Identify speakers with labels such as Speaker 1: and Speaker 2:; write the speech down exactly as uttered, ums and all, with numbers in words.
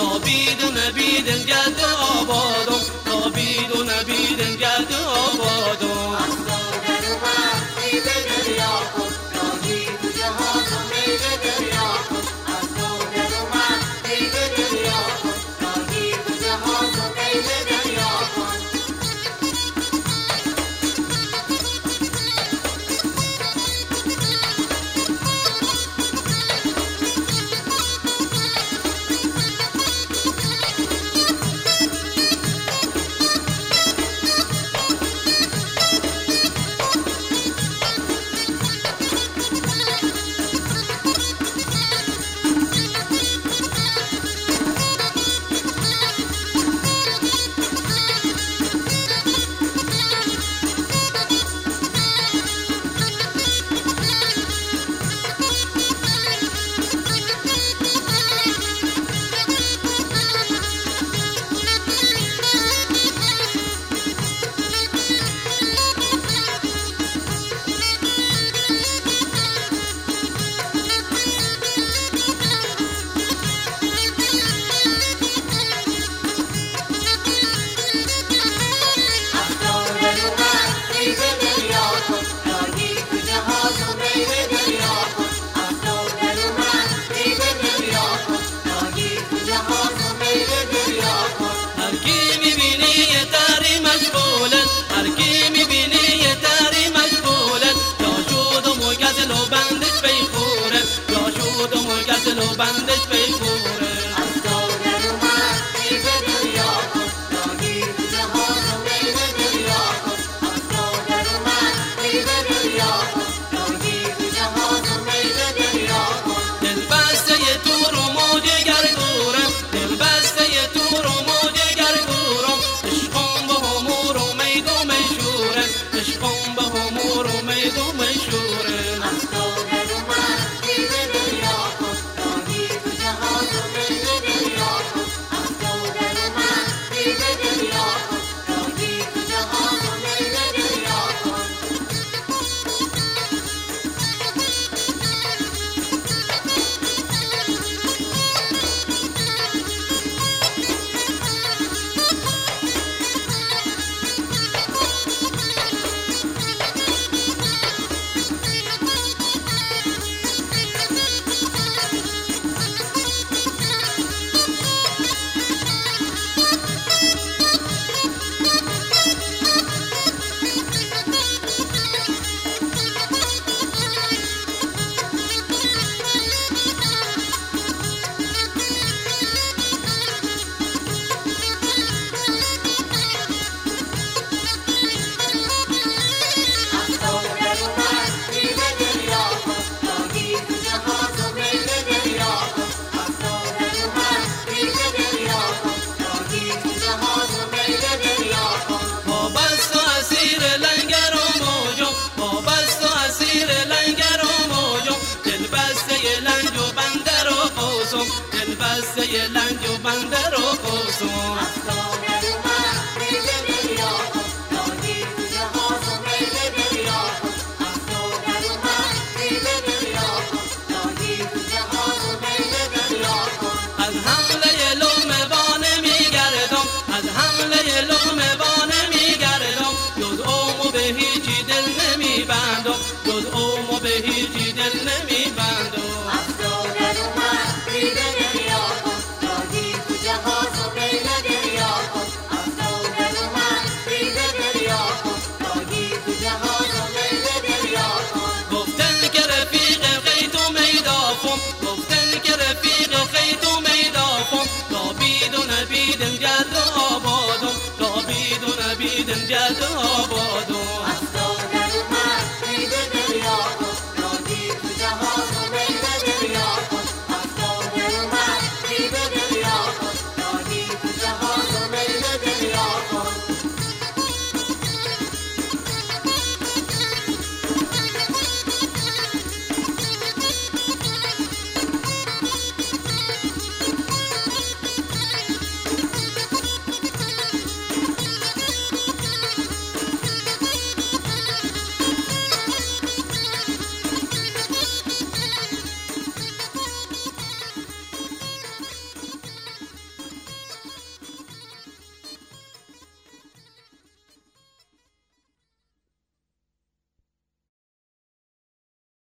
Speaker 1: نابید و نبیدن گرد آبادم نابید و نبیدن گرد آبادم
Speaker 2: از دادر اومد میوه دریا کن راهی تو جهان و میوه دریا کن از دادر اومد میوه دریا کن راهی تو جهان و میوه دریا کن
Speaker 1: و بندش بیخوره
Speaker 2: از دادر اومد میوه دریا کن راهی تو جهان و میوه دریا کن از دادر اومد میوه دریا کن راهی تو جهان و میوه دریا کن
Speaker 1: دل بسته تو رو موج گرگورم دل بسته تو رو موج گرگورم عشقم به همور و میدو میشورم عشقم به همور و میدو میشورم
Speaker 2: از دادر اومد میوه دریا کن راهی تو جهان و میوه دریا کن از دادر اومد میوه دریا کن راهی تو جهان و میوه دریا کن
Speaker 1: دل بسته لنگ و بندر و قوسم
Speaker 2: از دادر اومد میوه دریا کن راهی تو جهان و میوه دریا کن از دادر اومد میوه دریا کن راهی تو جهان و میوه دریا کن
Speaker 1: از حمله لقمه وانه میگردم از حمله لقمه وانه میگردم جز اومو به هیچی دل نمیبندم جز اومو به هیچی دل نمیبندم
Speaker 2: از دادر اومد میوه دریا کن راهی تو جهان و میوه دریا کن از دادر اومد میوه دریا کن راهی تو جهان و میوه دریا کن
Speaker 1: گفتن که رفیق خیتو میدافم گفتن که رفیق خیتو میدافم نابید و